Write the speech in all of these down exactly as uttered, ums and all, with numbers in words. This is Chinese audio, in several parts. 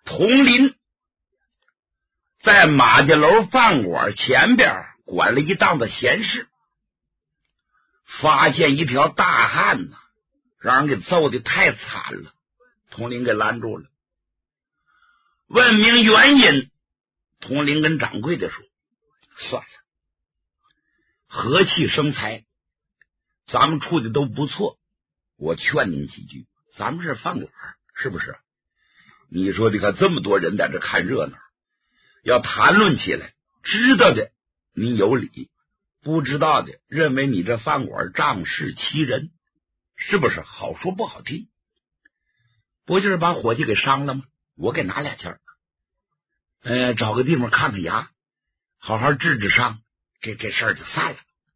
佟林在马家楼饭馆前边管了一档子闲事，发现一条大汉呢，让人给揍的太惨了。佟林给拦住了，问明原因。佟林跟掌柜的说：算了，和气生财，咱们处的都不错，我劝您几句，咱们是饭馆，是不是？你说的可这么多人在这看热闹，要谈论起来，知道的你有理，不知道的认为你这饭馆仗势欺人，是不是？好说不好听，不就是把伙计给伤了吗？我给拿俩钱，呃，找个地方看看牙，好好治治伤，这这事儿就散了。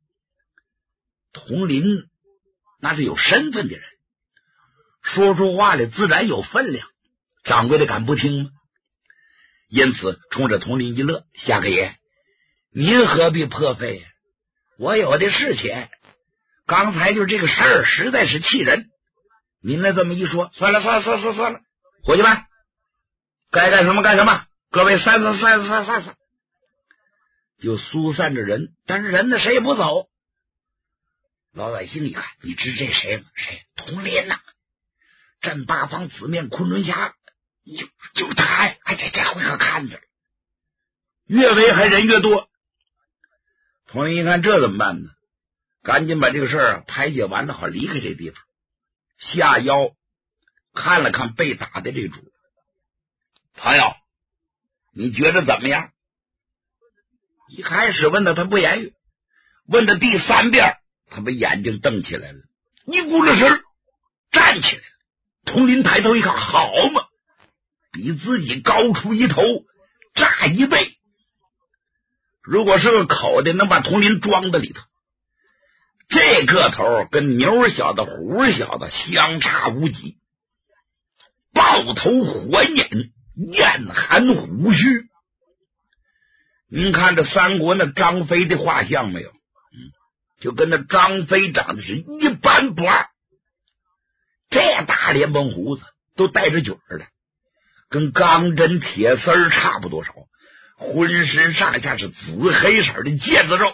佟林那是有身份的人，说出话来自然有分量，掌柜的敢不听吗？因此冲着佟林一乐：夏客爷，您何必破费呀？我有的是钱，刚才就这个事儿实在是气人，您那这么一说，算了算了算了算了，伙计们该干什么干什么，各位散散散散散散，就疏散着人。但是人呢，谁也不走。老百姓一看，你知这谁吗？谁？佟林呐，镇八方紫面昆仑侠，就就是他呀！哎，这这回可看着了，越围还人越多。佟林一看这怎么办呢？赶紧把这个事儿啊排解完了，好离开这地方。下腰看了看被打的这主，朋友，你觉得怎么样？一开始问的他不言语，问的第三遍，他把眼睛瞪起来了，一咕噜声站起来了。佟林抬头一看，好嘛，比自己高出一头，炸一倍。如果是个口的，能把佟林装在里头。这个头跟牛小子虎小子相差无几，豹头火眼，艳寒虎须。您看这三国那张飞的画像没有？嗯，就跟那张飞长得是一般不二，这大脸崩胡子都带着卷儿的，跟钢针铁丝儿差不多少，浑身上下是紫黑色的腱子肉，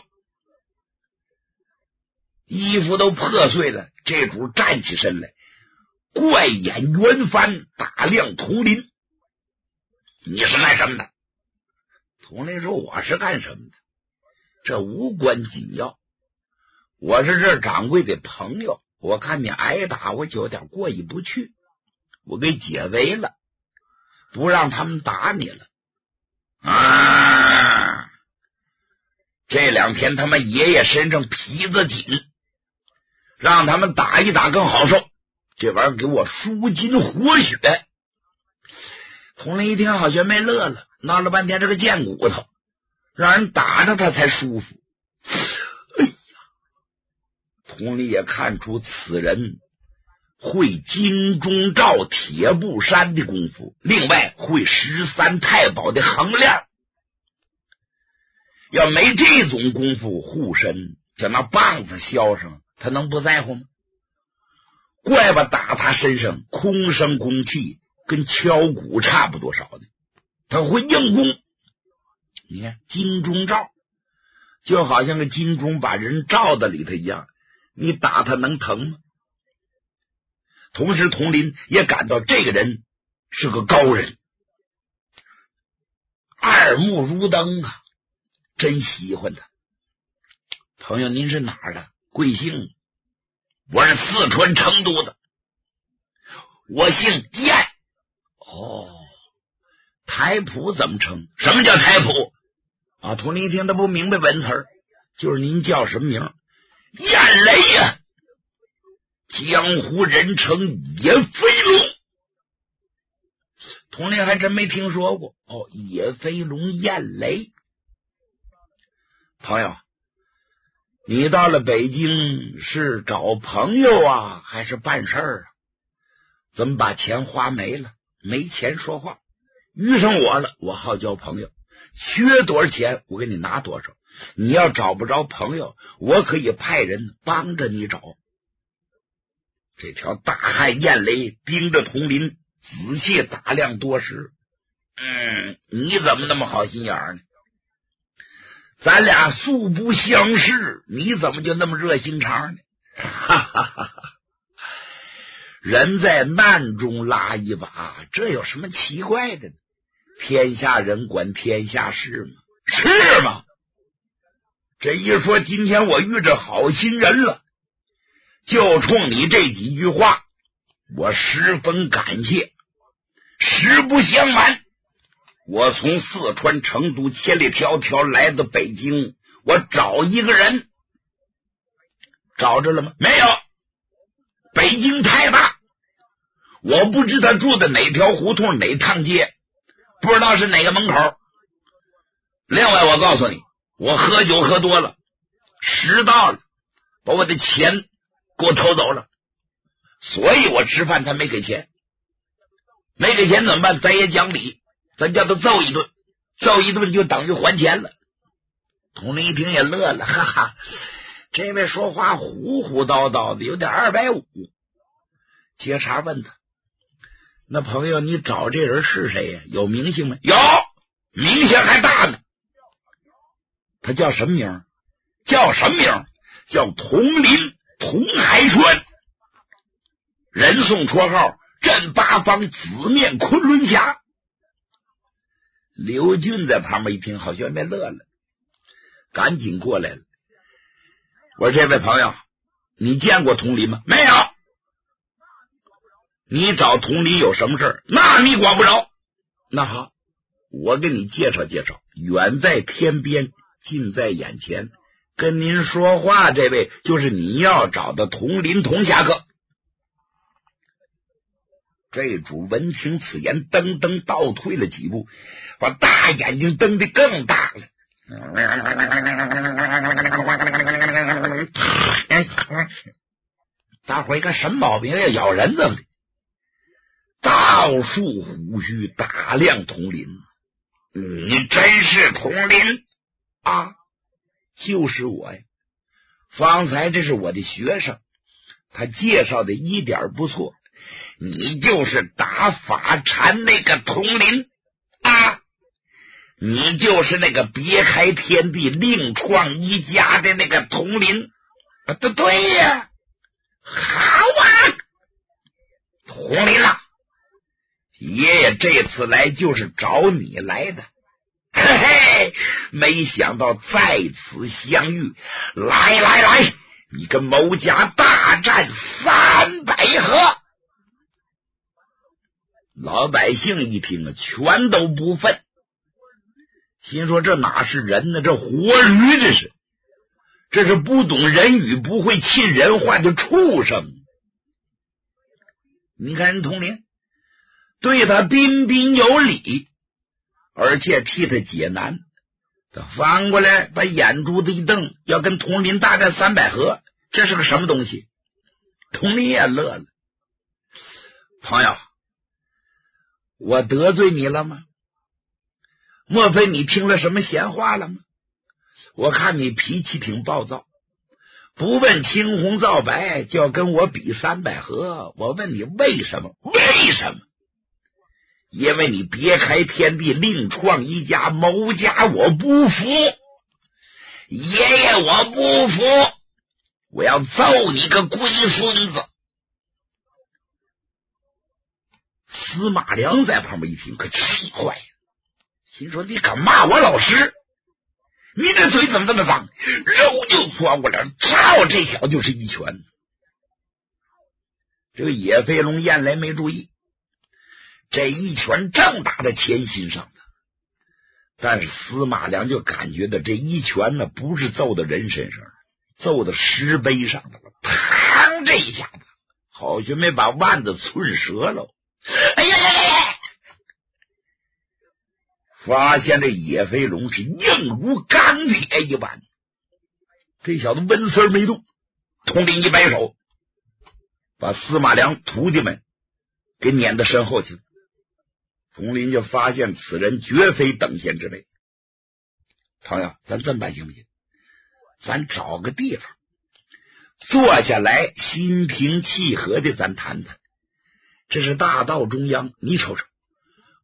衣服都破碎了。这主站起身来，怪眼圆翻打量佟林：你是干什么的？佟林说：我是干什么的？这无关紧要，我是这掌柜的朋友，我看你挨打，我就有点过意不去，我给解围了，不让他们打你了。啊！这两天他们爷爷身上皮子紧，让他们打一打更好受，这玩意儿给我舒筋活血。佟林一听好学没乐了，闹了半天这个贱骨头，让人打着他才舒服。哎呀，佟林也看出此人会金钟罩铁布衫的功夫，另外会十三太保的横链，要没这种功夫护身，叫那棒子削上，他能不在乎吗？怪吧，打他身上空生空气，跟敲鼓差不多少的，他会硬功。你看金钟罩就好像个金钟把人罩在里头一样，你打他能疼吗？同时佟林也感到这个人是个高人，二目如灯啊，真喜欢他。朋友，您是哪儿的？贵姓？我是四川成都的，我姓燕。哦，台谱怎么称？什么叫台谱啊？佟林一听他不明白文词儿，就是您叫什么名？燕雷呀、啊，江湖人称野飞龙。佟林还真没听说过。哦，野飞龙燕雷。朋友，你到了北京是找朋友啊，还是办事儿啊？怎么把钱花没了？没钱说话。遇上我了，我好交朋友，缺多少钱我给你拿多少。你要找不着朋友，我可以派人帮着你找。这条大汉燕雷盯着佟林仔细打量多时， 嗯，你怎么那么好心眼呢？咱俩素不相识，你怎么就那么热心肠呢？哈哈哈哈！人在难中拉一把，这有什么奇怪的呢？天下人管天下事嘛，是吗？这一说，今天我遇着好心人了，就冲你这几句话，我十分感谢。实不相瞒，我从四川成都千里迢迢来到北京，我找一个人，找着了吗？没有。北京太大，我不知他住在哪条胡同哪趟街，不知道是哪个门口。另外我告诉你，我喝酒喝多了，迟到了，把我的钱给我偷走了，所以我吃饭他没给钱。没给钱怎么办？咱也讲理，咱叫他揍一顿，揍一顿就等于还钱了。佟林一听也乐了，哈哈，这位说话胡胡叨叨的，有点二百五。接茬问他，那朋友你找这人是谁呀？有明星吗？有，明星还大呢。他叫什么名？叫什么名？叫佟林，佟海川，人送绰号镇八方紫面昆仑侠。刘俊在旁边一听，好像被乐了，赶紧过来了。我说这位朋友，你见过佟林吗？没有。你找佟林有什么事儿？那你管不着。那好，我给你介绍介绍，远在天边，近在眼前，跟您说话这位就是你要找的佟林佟侠客。这主闻听此言，噔噔倒退了几步，把大眼睛瞪得更大了。大伙一看什么毛病？要咬人怎么的？倒竖胡须打量佟林，你真是佟林啊？就是我呀，方才这是我的学生，他介绍的一点不错，你就是打法禅那个佟林啊，你就是那个别开天地另创一家的那个佟林啊？对对呀，好啊，佟林啊，爷爷这次来就是找你来的，嘿嘿，没想到在此相遇，来来来，你跟某家大战三百合。老百姓一听啊，全都不忿，心说这哪是人呢？这活驴，这是这是不懂人语、不会沁人话的畜生。你看人佟林对他彬彬有礼，而且替他解难，他翻过来把眼珠子一瞪，要跟佟林大战三百合，这是个什么东西？佟林也乐了，朋友，我得罪你了吗？莫非你听了什么闲话了吗？我看你脾气挺暴躁，不问青红皂白就要跟我比三百合，我问你为什么？为什么？因为你别开天地另创一家，某家我不服，爷爷我不服，我要揍你个龟孙子。司马良在旁边一听可气坏了，心说你敢骂我老师，你这嘴怎么这么脏，肉就钻过来了，操，这小就是一拳。这个野飞龙燕来没注意，这一拳正打在前心上的，但是司马良就感觉到这一拳呢，不是揍到人身上，揍到石碑上了，嘡，这一下子好像没把腕子寸折了。哎呀呀呀！发现这野飞龙是硬如钢铁一般，这小子纹丝没动。佟林一摆手，把司马良徒弟们给撵到身后去了。佟林就发现此人绝非等闲之辈。朋友，咱这么办行不行？咱找个地方坐下来，心平气和的咱谈谈。这是大道中央，你瞅瞅，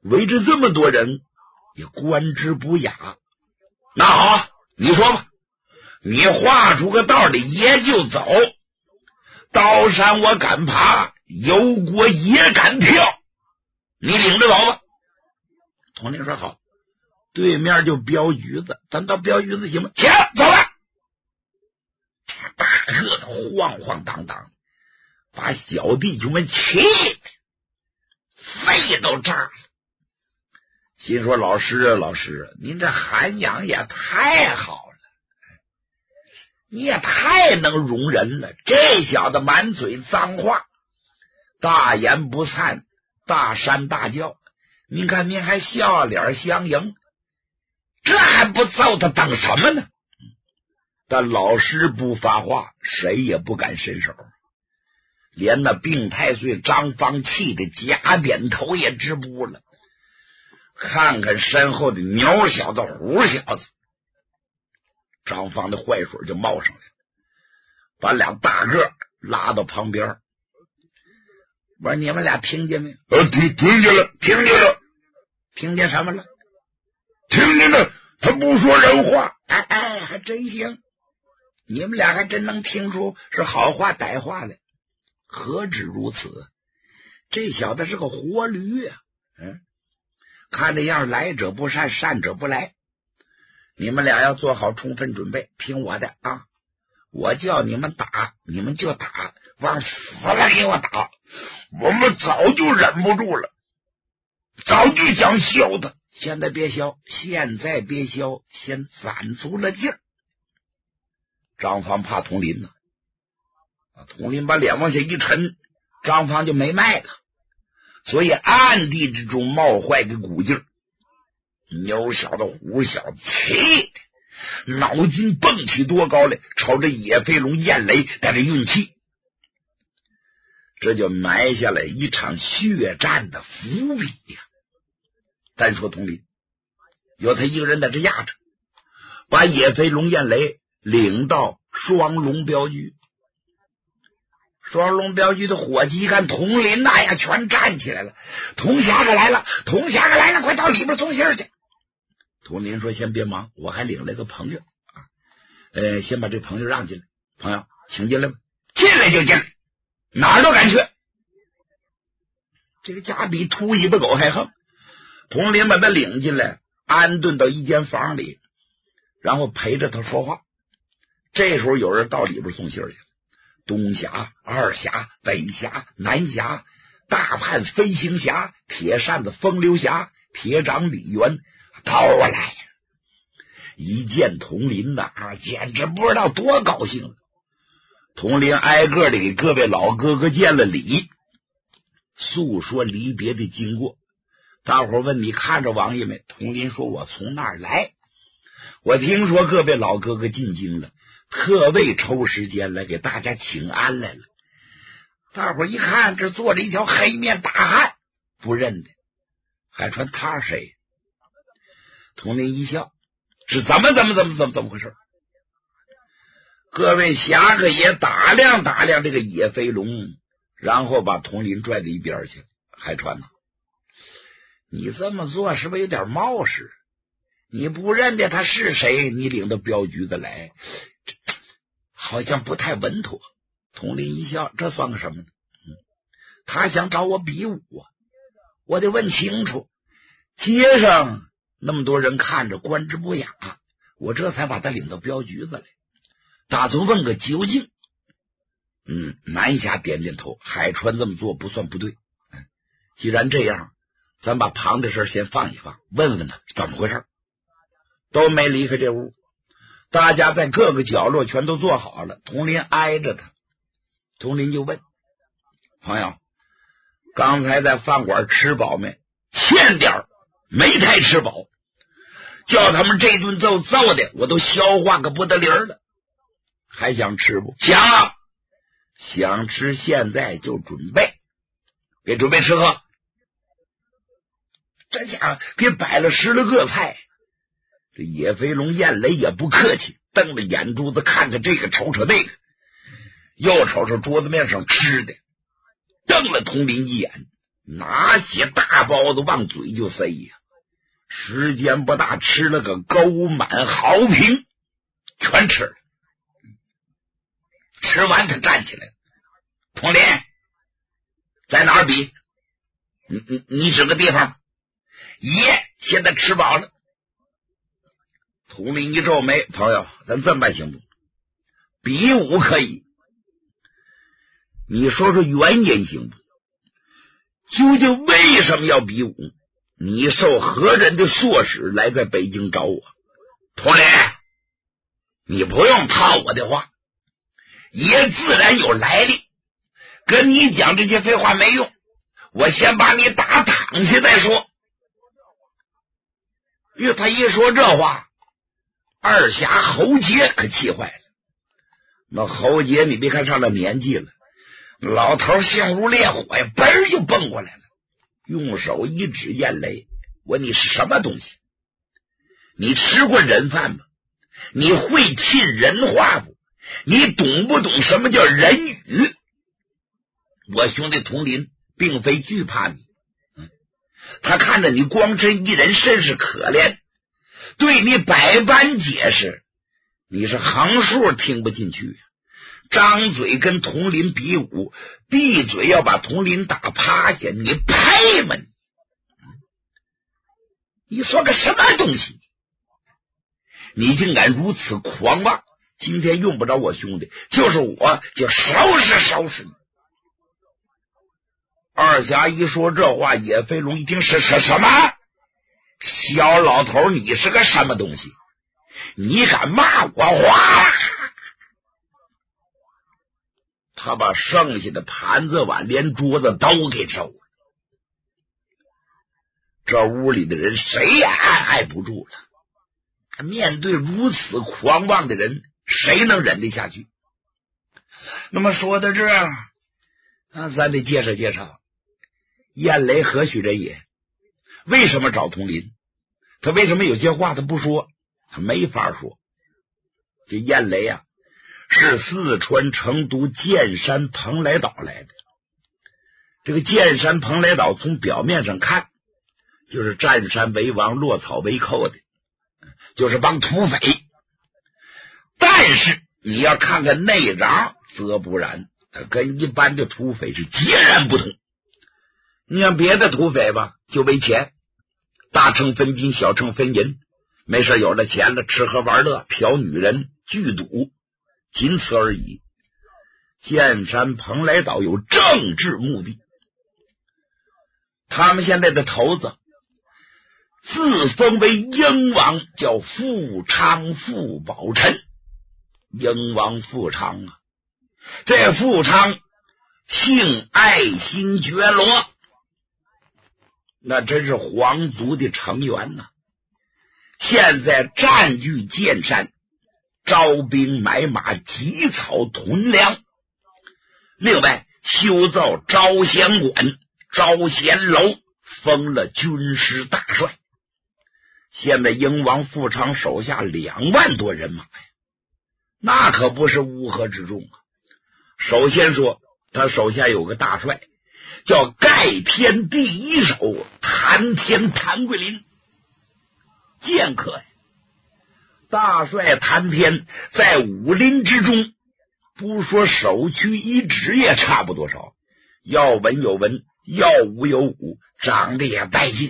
围着这么多人也观之不雅。那好，你说吧，你画出个道理，爷就走。刀山我敢爬，油锅也敢跳，你领着走吧。统领说好，对面就镖局子，咱到镖局子行吗？行，走了。大个子晃晃荡荡，把小弟兄们气的肺都炸了。心说老师啊老师，您这涵养也太好了，你也太能容人了。这小子满嘴脏话，大言不惭，大山大叫，您看您还笑脸相迎，这还不揍他等什么呢？但老师不发话，谁也不敢伸手，连那病太岁张方气的假扁头也直不了。看看身后的牛小子虎小子，张方的坏水就冒上来了，把两大个拉到旁边。我说你们俩听见没？ 呃，听听见了，听见了。 听见什么了？ 听见了，他不说人话。 哎哎，还真行，你们俩还真能听出是好话歹话来。何止如此，这小子是个活驴啊！嗯，看这样，来者不善，善者不来。你们俩要做好充分准备，听我的啊！我叫你们打，你们就打，往死了给我打！ 我们早就忍不住了，早就想削他。 现在别削，现在别削，先攒足了劲儿。张方怕佟林呢，佟林把脸往下一沉，张方就没脉了，所以暗地之中冒坏个鼓劲儿。牛小子虎小子气的脑筋蹦起多高来，朝着野飞龙燕雷在这运气，这就埋下了一场血战的伏笔呀。单说佟林，有他一个人在这压着，把野飞龙燕雷领到双龙镖局。双龙镖局的伙计一看佟林那呀，全站起来了。佟侠客来了，佟侠客来了，快到里边送信去。佟林说先别忙，我还领了个朋友啊，呃，先把这朋友让进来。朋友请进来吧。进来就进来，哪儿都敢去。这个家比秃尾巴狗还横。佟林把他领进来，安顿到一间房里，然后陪着他说话。这时候有人到里边送信去了，东峡、二峡、北峡、南峡、大判飞行峡、铁扇子风流峡、铁掌李元都来了。一见佟林呐，啊，简直不知道多高兴了。佟林挨个的给各位老哥哥见了礼，诉说离别的经过。大伙问你看着王爷没？佟林说我从那儿来，我听说各位老哥哥进京了，特为抽时间来给大家请安来了。大伙一看，这坐着一条黑面大汉，不认得，海川他谁？佟林一笑，是怎么怎么怎么怎么怎么回事？各位侠客也打量打量这个野飞龙，然后把佟林拽到一边去。海川呢，你这么做是不是有点冒失？你不认得他是谁，你领到镖局子来，好像不太稳妥。佟林一笑，这算个什么呢？嗯，他想找我比武啊，我得问清楚。街上那么多人看着，观之不雅，我这才把他领到镖局子来，打算问个究竟。嗯，南侠点点头，海川这么做不算不对。嗯，既然这样，咱把庞的事先放一放，问问他怎么回事。都没离开这屋，大家在各个角落全都坐好了。佟林挨着他，佟林就问朋友，刚才在饭馆吃饱没？欠点儿，没太吃饱，叫他们这顿揍揍的我都消化个不得灵了，还想吃不？想，想吃现在就准备，给准备吃喝。这家伙给摆了十来个菜。这野飞龙燕雷也不客气，瞪着眼珠子看着这个瞅瞅那个，又瞅瞅桌子面上吃的，瞪了佟林一眼， 拿起大包子往嘴就塞呀，时间不大，吃了个狗满好评，全吃了。吃完他站起来，统领在哪儿比？你你你指个地方。爷现在吃饱了。统领一皱眉，朋友，咱这么办行不？比武可以，你说说原因行不？究竟为什么要比武？你受何人的唆使来在北京找我？统领，你不用套我的话，爷自然有来历，跟你讲这些废话没用，我先把你打躺下再说。因为他一说这话，二侠侯杰可气坏了。那侯杰你别看上了年纪了，老头性如烈火呀，嘣儿就蹦过来了，用手一指燕雷，我你是什么东西？你吃过人饭吗？你会沁人话不？你懂不懂什么叫人语？我兄弟佟林并非惧怕你，嗯，他看着你光身一人，甚是可怜，对你百般解释，你是横竖听不进去，张嘴跟佟林比武，闭嘴要把佟林打趴下，你配吗？你说个什么东西？你竟敢如此狂妄！今天用不着我兄弟，就是我就收拾收拾你。二侠一说这话，野飞龙一听是是什么？小老头，你是个什么东西？你敢骂我话？他把剩下的盘子碗连桌子都给抽了。这屋里的人谁也按耐不住了，面对如此狂妄的人，谁能忍得下去？那么说到这儿啊，咱得介绍介绍燕雷何许人也，为什么找佟林，他为什么有些话他不说？他没法说。这燕雷啊，是四川成都剑山蓬莱岛来的。这个剑山蓬莱岛从表面上看就是占山为王，落草为寇的，就是帮土匪。但是你要看看内瓤，则不然，他跟一般的土匪是截然不同。你看别的土匪吧，就为钱，大秤分金，小秤分银，没事有了钱了，吃喝玩乐，嫖女人，聚赌，仅此而已。剑山蓬莱岛有政治目的，他们现在的头子自封为英王，叫富昌富宝臣。英王富昌啊，这富昌姓爱新觉罗，那真是皇族的成员呐、啊。现在占据剑山，招兵买马，集草屯粮，另外修造招贤馆、招贤楼，封了军师大帅。现在英王富昌手下两万多人马呀，那可不是乌合之众啊。首先说他手下有个大帅，叫盖天第一手谭天谭桂林，剑客呀。大帅谭天在武林之中，不说首屈一指也差不多少，要文有文，要武有武，长得也带劲。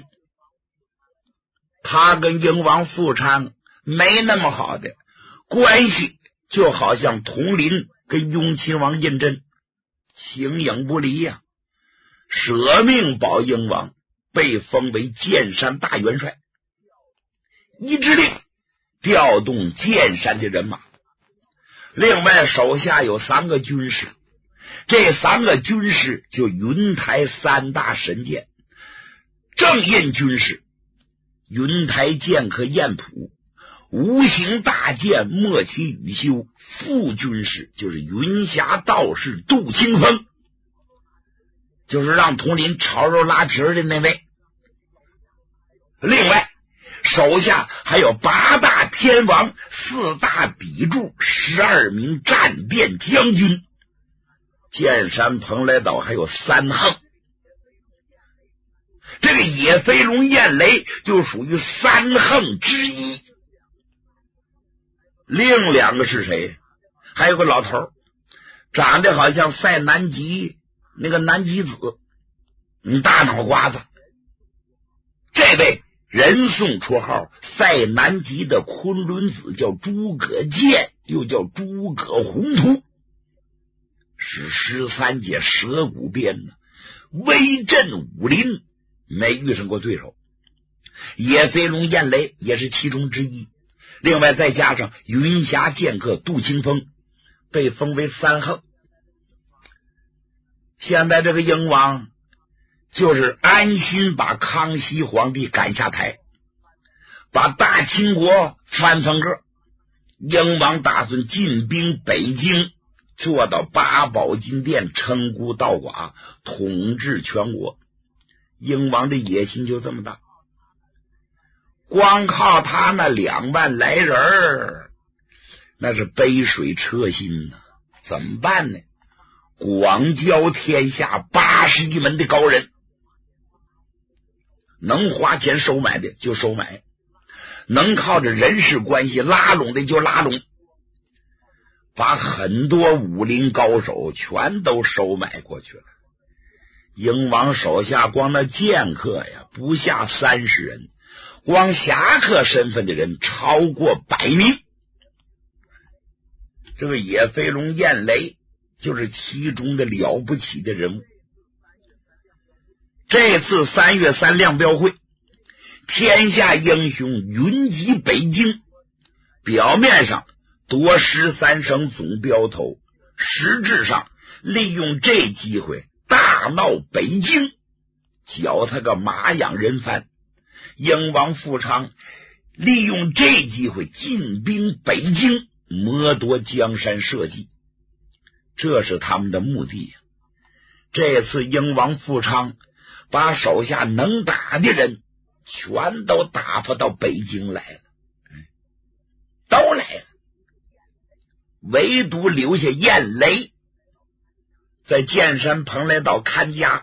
他跟英王富昌没那么好的关系，就好像佟林跟雍亲王胤禛形影不离呀、啊。舍命保英王，被封为剑山大元帅，一支令调动剑山的人马。另外手下有三个军师，这三个军师就云台三大神剑。正印军师云台剑客燕普，无形大剑莫其羽修，副军师就是云霞道士杜清风，就是让佟林炒肉拉皮的那位。另外手下还有八大天王、四大砥柱、十二名战变将军。剑山蓬莱岛还有三横， 这个野飞龙燕雷就属于三横之一。另两个是谁？还有个老头，长得好像赛南极那个南极子，你大脑瓜子。这位人送绰号赛南极的昆仑子，叫诸葛健，又叫诸葛宏图，是十三届蛇骨鞭呢，威震武林，没遇上过对手。野飞龙燕雷也是其中之一。另外再加上云霞剑客杜清风，被封为三横。现在这个英王就是安心把康熙皇帝赶下台，把大清国翻翻个。英王打算进兵北京，做到八宝金殿，称孤道寡，统治全国。英王的野心就这么大，光靠他那两万来人儿，那是杯水车薪呢。怎么办呢？广交天下八十一门的高人，能花钱收买的就收买，能靠着人事关系拉拢的就拉拢，把很多武林高手全都收买过去了。英王手下光那剑客呀，不下三十人，光侠客身份的人超过百名。这个野飞龙燕雷就是其中的了不起的人物。这次三月三亮标会，天下英雄云集北京，表面上夺十三省总标头，实质上利用这机会大闹北京，搅他个马仰人翻。英王富昌利用这机会进兵北京，谋夺江山社稷，这是他们的目的。这次英王富昌把手下能打的人全都打发到北京来了，都来了，唯独留下燕雷在剑山蓬莱岛看家。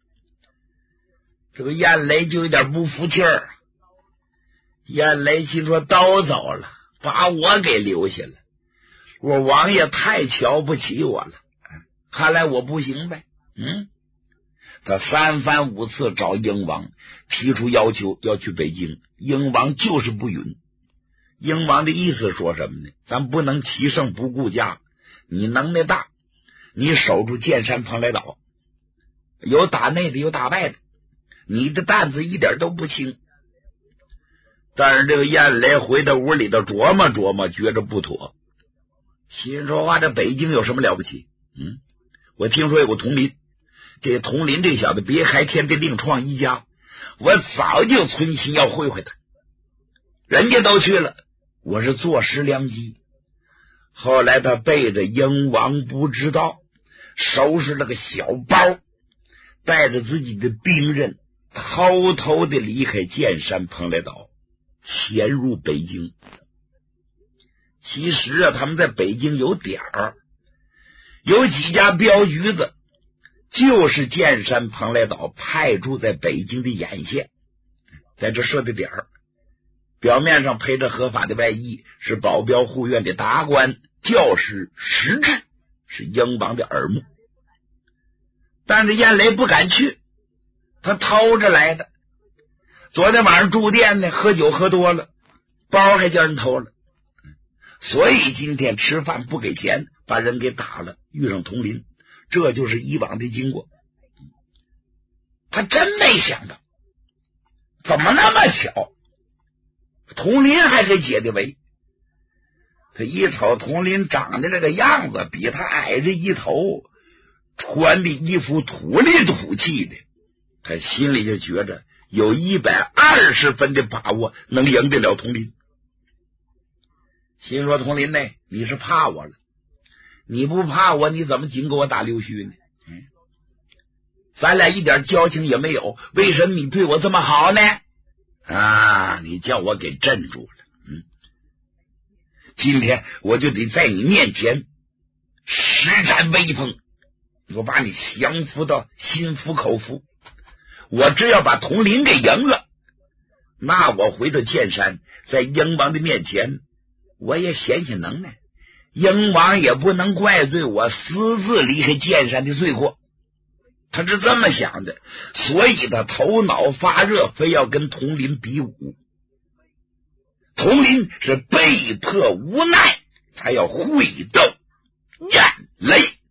这个燕雷就有点不服气儿，燕雷心说都走了，把我给留下了，我王爷太瞧不起我了，看来我不行呗。嗯，他三番五次找英王提出要求要去北京，英王就是不允。英王的意思说什么呢？咱不能骑胜不顾家，你能耐大，你守住剑山蓬莱岛，有打内的有打外的，你的担子一点都不轻。但是这个燕雷回到屋里头琢磨琢磨，觉着不妥，心说话这北京有什么了不起？嗯，我听说有个佟林，这佟林这小子别开天地另创一家，我早就存心要会会他，人家都去了，我是坐失良机。后来他背着英王不知道，收拾了个小包，带着自己的兵刃，偷偷的离开剑山蓬莱岛，潜入北京。其实啊，他们在北京有点儿，有几家镖局子就是剑山蓬莱岛派驻在北京的眼线，在这设的点儿，表面上披着合法的外衣，是保镖护院的达官教师，实质是英王的耳目。但是燕雷不敢去，他偷着来的。昨天晚上住店呢，喝酒喝多了，包还叫人偷了，所以今天吃饭不给钱，把人给打了，遇上佟林，这就是以往的经过。他真没想到，怎么那么巧，佟林还给解的围。他一瞅佟林长得这个样子，比他矮着一头，穿的衣服土里土气的，他心里就觉着有一百二十分的把握能赢得了佟林。心说佟林呢，你是怕我了，你不怕我，你怎么净给我打溜须呢？嗯，咱俩一点交情也没有，为什么你对我这么好呢？啊，你叫我给镇住了。嗯，今天我就得在你面前施展威风，我把你降服到心服口服， 我只要把统领给赢了，那我回到剑山，在鹰王的面前我也显显能耐，鹰王也不能怪罪我私自离开剑山的罪过。他是这么想的，所以他头脑发热，非要跟统领比武。统领是被迫无奈才要会斗眼泪。